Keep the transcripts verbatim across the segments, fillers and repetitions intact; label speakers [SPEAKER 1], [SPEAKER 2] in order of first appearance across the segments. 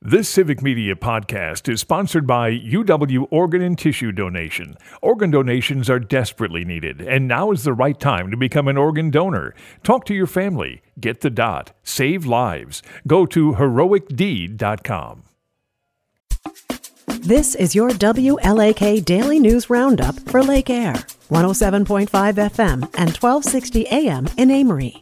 [SPEAKER 1] This Civic Media podcast is sponsored by U W Organ and Tissue Donation. Organ donations are desperately needed, and now is the right time to become an organ donor. Talk to your family. Get the dot. Save lives. Go to heroic deed dot com.
[SPEAKER 2] This is your W L A K Daily News Roundup for Lake Air, one oh seven point five F M and twelve sixty A M in Amory.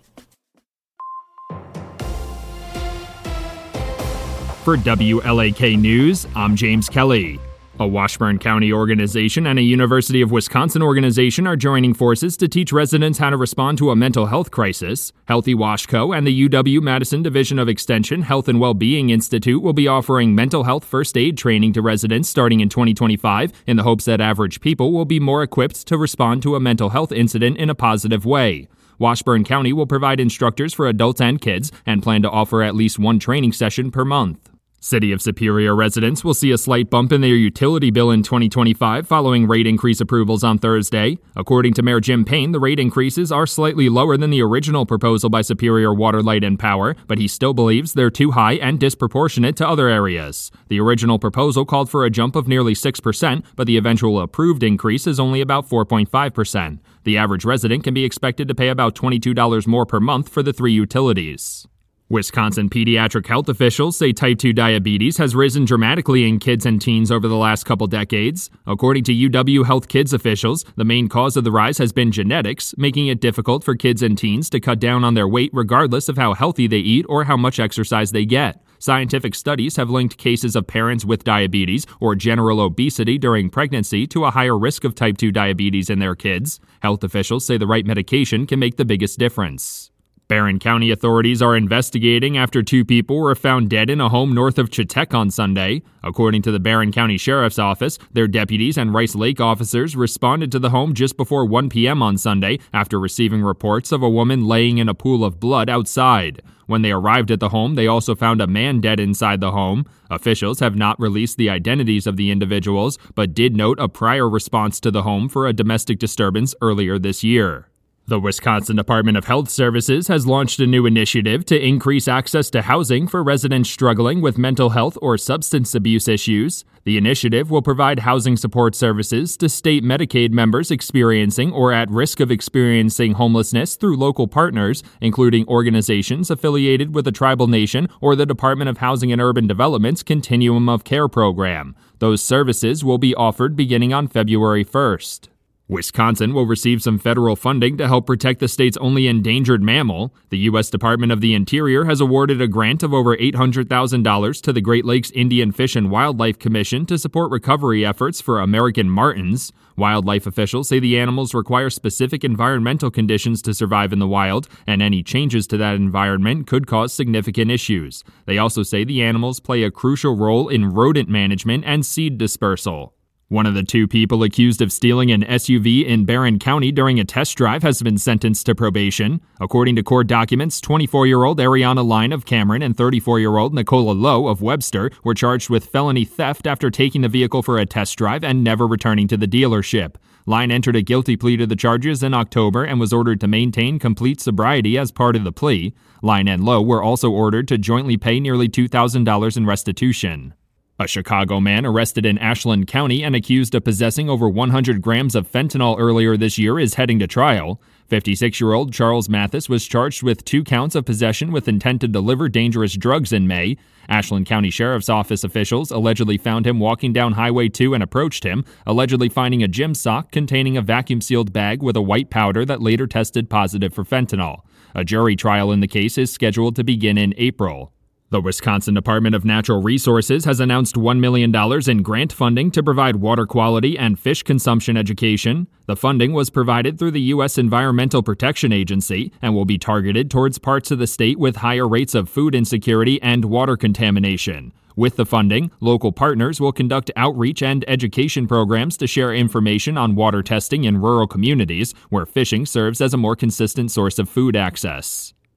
[SPEAKER 3] For W L A K News, I'm James Kelly. A Washburn County organization and a University of Wisconsin organization are joining forces to teach residents how to respond to a mental health crisis. Healthy Washco and the U W-Madison Division of Extension Health and Wellbeing Institute will be offering mental health first aid training to residents starting in twenty twenty-five in the hopes that average people will be more equipped to respond to a mental health incident in a positive way. Washburn County will provide instructors for adults and kids and plan to offer at least one training session per month. City of Superior residents will see a slight bump in their utility bill in twenty twenty-five following rate increase approvals on Thursday. According to Mayor Jim Payne, the rate increases are slightly lower than the original proposal by Superior Water, Light and Power, but he still believes they're too high and disproportionate to other areas. The original proposal called for a jump of nearly six percent, but the eventual approved increase is only about four point five percent. The average resident can be expected to pay about twenty-two dollars more per month for the three utilities. Wisconsin pediatric health officials say type two diabetes has risen dramatically in kids and teens over the last couple decades. According to U W Health Kids officials, the main cause of the rise has been genetics, making it difficult for kids and teens to cut down on their weight regardless of how healthy they eat or how much exercise they get. Scientific studies have linked cases of parents with diabetes or general obesity during pregnancy to a higher risk of type two diabetes in their kids. Health officials say the right medication can make the biggest difference. Barron County authorities are investigating after two people were found dead in a home north of Chetek on Sunday. According to the Barron County Sheriff's Office, their deputies and Rice Lake officers responded to the home just before one p.m. on Sunday after receiving reports of a woman laying in a pool of blood outside. When they arrived at the home, they also found a man dead inside the home. Officials have not released the identities of the individuals, but did note a prior response to the home for a domestic disturbance earlier this year. The Wisconsin Department of Health Services has launched a new initiative to increase access to housing for residents struggling with mental health or substance abuse issues. The initiative will provide housing support services to state Medicaid members experiencing or at risk of experiencing homelessness through local partners, including organizations affiliated with a tribal nation or the Department of Housing and Urban Development's Continuum of Care program. Those services will be offered beginning on February first. Wisconsin will receive some federal funding to help protect the state's only endangered mammal. The U S Department of the Interior has awarded a grant of over eight hundred thousand dollars to the Great Lakes Indian Fish and Wildlife Commission to support recovery efforts for American martens. Wildlife officials say the animals require specific environmental conditions to survive in the wild, and any changes to that environment could cause significant issues. They also say the animals play a crucial role in rodent management and seed dispersal. One of the two people accused of stealing an S U V in Barron County during a test drive has been sentenced to probation. According to court documents, twenty-four-year-old Ariana Line of Cameron and thirty-four-year-old Nicola Lowe of Webster were charged with felony theft after taking the vehicle for a test drive and never returning to the dealership. Line entered a guilty plea to the charges in October and was ordered to maintain complete sobriety as part of the plea. Line and Lowe were also ordered to jointly pay nearly two thousand dollars in restitution. A Chicago man arrested in Ashland County and accused of possessing over one hundred grams of fentanyl earlier this year is heading to trial. fifty-six-year-old Charles Mathis was charged with two counts of possession with intent to deliver dangerous drugs in May. Ashland County Sheriff's Office officials allegedly found him walking down Highway two and approached him, allegedly finding a gym sock containing a vacuum-sealed bag with a white powder that later tested positive for fentanyl. A jury trial in the case is scheduled to begin in April. The Wisconsin Department of Natural Resources has announced one million dollars in grant funding to provide water quality and fish consumption education. The funding was provided through the U S Environmental Protection Agency and will be targeted towards parts of the state with higher rates of food insecurity and water contamination. With the funding, local partners will conduct outreach and education programs to share information on water testing in rural communities where fishing serves as a more consistent source of food access.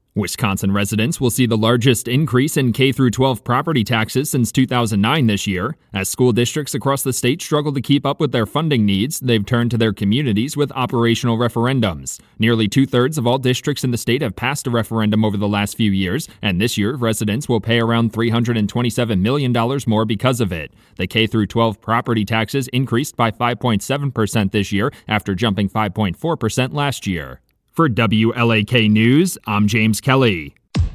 [SPEAKER 3] Wisconsin residents will see the largest increase in K through twelve property taxes since two thousand nine this year. As school districts across the state struggle to keep up with their funding needs, they've turned to their communities with operational referendums. Nearly two-thirds of all districts in the state have passed a referendum over the last few years, and this year residents will pay around three hundred twenty-seven million dollars more because of it. The K through twelve property taxes increased by five point seven percent this year after jumping five point four percent last year. For W L A K News, I'm James Kelly.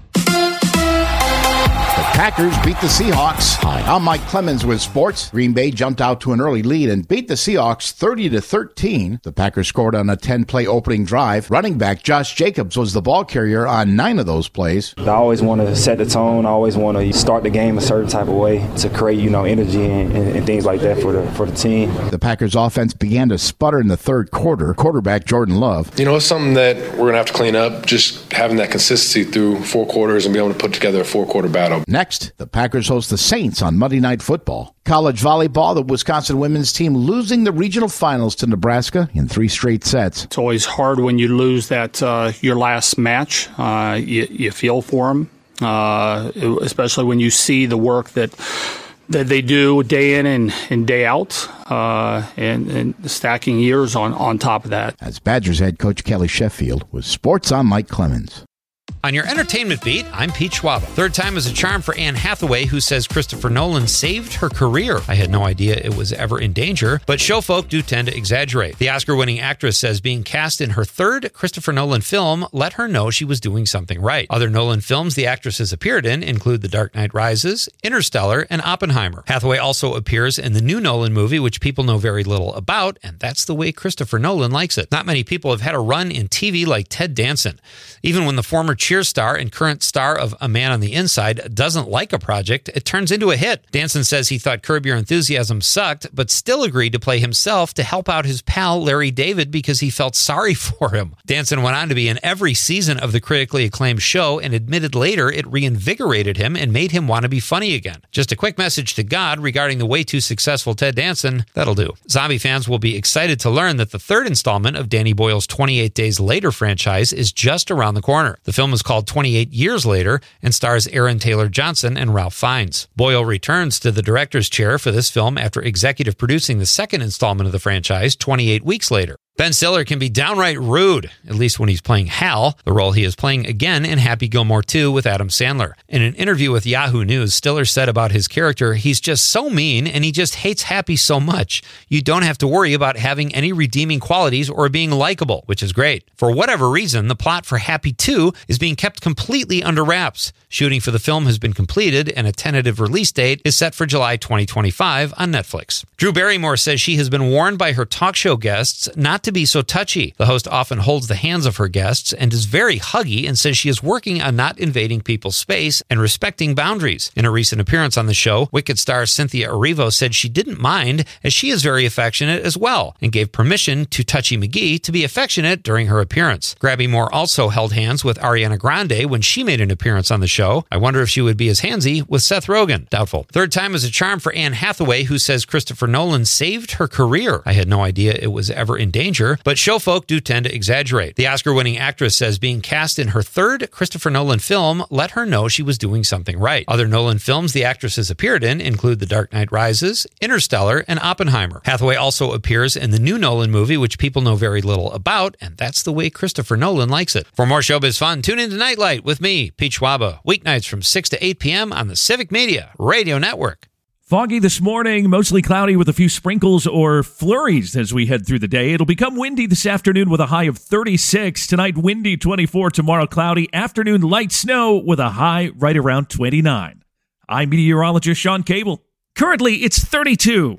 [SPEAKER 4] Packers beat the Seahawks. Hi, I'm Mike Clemens with sports. Green Bay jumped out to an early lead and beat the Seahawks thirty to thirteen. The Packers scored on a ten-play opening drive. Running back Josh Jacobs was the ball carrier on nine of those plays.
[SPEAKER 5] I always want to set the tone. I always want to start the game a certain type of way to create, you know, energy and, and, and things like that for the for the team.
[SPEAKER 4] The Packers offense began to sputter in the third quarter. Quarterback Jordan Love.
[SPEAKER 6] You know, it's something that we're going to have to clean up, just having that consistency through four quarters and be able to put together a four-quarter battle.
[SPEAKER 4] Next, the Packers host the Saints on Monday Night Football. College volleyball, the Wisconsin women's team losing the regional finals to Nebraska in three straight sets.
[SPEAKER 7] It's always hard when you lose that uh, your last match. Uh, you, you feel for them, uh, especially when you see the work that that they do day in and, and day out, uh, and, and stacking years on, on top of that.
[SPEAKER 4] As Badgers head coach Kelly Sheffield with Sports on Mike Clemens.
[SPEAKER 8] On your entertainment beat, I'm Pete Schwab. Third time is a charm for Anne Hathaway, who says Christopher Nolan saved her career. I had no idea it was ever in danger, but show folk do tend to exaggerate. The Oscar-winning actress says being cast in her third Christopher Nolan film let her know she was doing something right. Other Nolan films the actress has appeared in include The Dark Knight Rises, Interstellar, and Oppenheimer. Hathaway also appears in the new Nolan movie, which people know very little about, and that's the way Christopher Nolan likes it. Not many people have had a run in T V like Ted Danson. Even when the former Cheers star and current star of A Man on the Inside doesn't like a project, it turns into a hit. Danson says he thought Curb Your Enthusiasm sucked, but still agreed to play himself to help out his pal Larry David because he felt sorry for him. Danson went on to be in every season of the critically acclaimed show and admitted later it reinvigorated him and made him want to be funny again. Just a quick message to God regarding the way too successful Ted Danson, that'll do. Zombie fans will be excited to learn that the third installment of Danny Boyle's twenty-eight Days Later franchise is just around the corner. The film is called twenty-eight Years Later and stars Aaron Taylor Johnson and Ralph Fiennes. Boyle returns to the director's chair for this film after executive producing the second installment of the franchise twenty-eight weeks later. Ben Stiller can be downright rude, at least when he's playing Hal, the role he is playing again in Happy Gilmore two with Adam Sandler. In an interview with Yahoo News, Stiller said about his character, he's just so mean and he just hates Happy so much. You don't have to worry about having any redeeming qualities or being likable, which is great. For whatever reason, the plot for Happy two is being kept completely under wraps. Shooting for the film has been completed and a tentative release date is set for July twenty twenty-five on Netflix. Drew Barrymore says she has been warned by her talk show guests not to be so touchy. The host often holds the hands of her guests and is very huggy and says she is working on not invading people's space and respecting boundaries. In a recent appearance on the show, Wicked star Cynthia Erivo said she didn't mind as she is very affectionate as well and gave permission to Touchy McGee to be affectionate during her appearance. Grabby Moore also held hands with Ariana Grande when she made an appearance on the show. I wonder if she would be as handsy with Seth Rogen. Doubtful. Third time is a charm for Anne Hathaway, who says Christopher Nolan saved her career. I had no idea it was ever in danger, but show folk do tend to exaggerate. The Oscar-winning actress says being cast in her third Christopher Nolan film let her know she was doing something right. Other Nolan films the actress has appeared in include The Dark Knight Rises, Interstellar, and Oppenheimer. Hathaway also appears in the new Nolan movie, which people know very little about, and that's the way Christopher Nolan likes it. For more showbiz fun, tune in to Nightlight with me, Pete Schwaba, weeknights from six to eight p.m. on the Civic Media Radio Network.
[SPEAKER 9] Foggy this morning, mostly cloudy with a few sprinkles or flurries as we head through the day. It'll become windy this afternoon with a high of thirty-six. Tonight, windy twenty-four. Tomorrow, cloudy. Afternoon, light snow with a high right around twenty-nine. I'm meteorologist Sean Cable. Currently, it's thirty-two.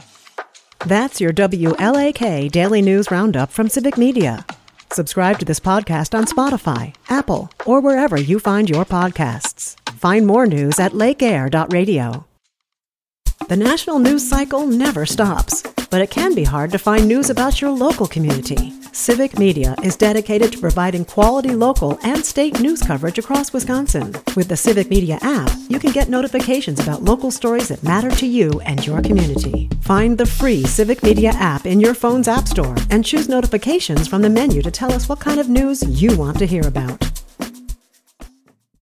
[SPEAKER 2] That's your W L A K Daily News Roundup from Civic Media. Subscribe to this podcast on Spotify, Apple, or wherever you find your podcasts. Find more news at lake air dot radio. The national news cycle never stops, but it can be hard to find news about your local community. Civic Media is dedicated to providing quality local and state news coverage across Wisconsin. With the Civic Media app, you can get notifications about local stories that matter to you and your community. Find the free Civic Media app in your phone's app store and choose notifications from the menu to tell us what kind of news you want to hear about.